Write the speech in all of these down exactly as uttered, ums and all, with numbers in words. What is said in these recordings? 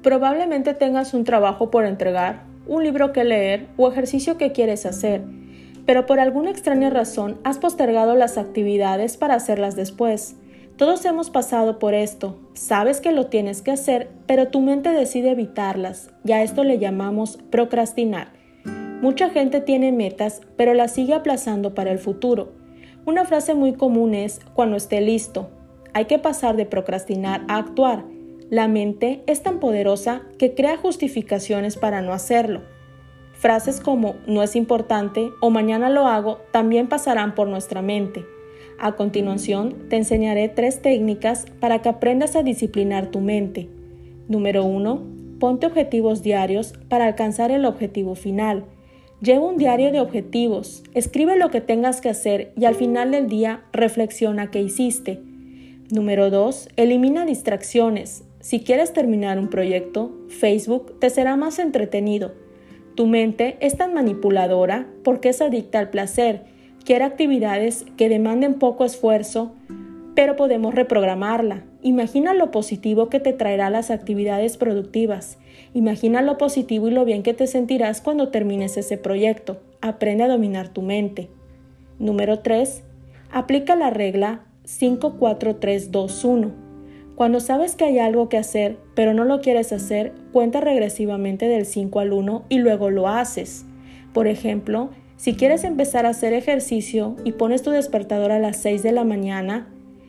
Probablemente tengas un trabajo por entregar, un libro que leer o ejercicio que quieres hacer, pero por alguna extraña razón has postergado las actividades para hacerlas después. Todos hemos pasado por esto, sabes que lo tienes que hacer, pero tu mente decide evitarlas, y a esto le llamamos procrastinar. Mucha gente tiene metas, pero las sigue aplazando para el futuro. Una frase muy común es, cuando esté listo. Hay que pasar de procrastinar a actuar. La mente es tan poderosa que crea justificaciones para no hacerlo. Frases como no es importante o mañana lo hago también pasarán por nuestra mente. A continuación, te enseñaré tres técnicas para que aprendas a disciplinar tu mente. Número uno. Ponte objetivos diarios para alcanzar el objetivo final. Lleva un diario de objetivos, escribe lo que tengas que hacer y al final del día reflexiona qué hiciste. Número dos. Elimina distracciones. Si quieres terminar un proyecto, Facebook te será más entretenido. Tu mente es tan manipuladora porque es adicta al placer, quiere actividades que demanden poco esfuerzo, pero podemos reprogramarla. Imagina lo positivo que te traerá las actividades productivas. Imagina lo positivo y lo bien que te sentirás cuando termines ese proyecto. Aprende a dominar tu mente. Número tres. Aplica la regla cinco cuatro tres dos uno. Cuando sabes que hay algo que hacer, pero no lo quieres hacer, cuenta regresivamente del cinco al uno y luego lo haces. Por ejemplo, si quieres empezar a hacer ejercicio y pones tu despertador a las seis de la mañana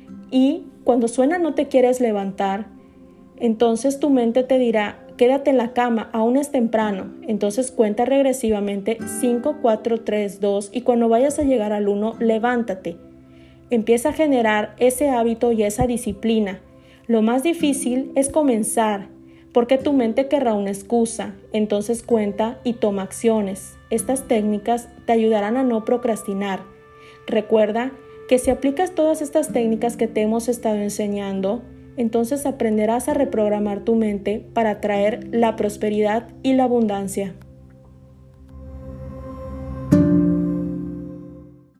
y cuando suena no te quieres levantar, entonces tu mente te dirá, quédate en la cama, aún es temprano. Entonces cuenta regresivamente cinco cuatro tres dos y cuando vayas a llegar al uno, levántate. Empieza a generar ese hábito y esa disciplina. Lo más difícil es comenzar, porque tu mente querrá una excusa, entonces cuenta y toma acciones. Estas técnicas te ayudarán a no procrastinar. Recuerda que si aplicas todas estas técnicas que te hemos estado enseñando, entonces aprenderás a reprogramar tu mente para atraer la prosperidad y la abundancia.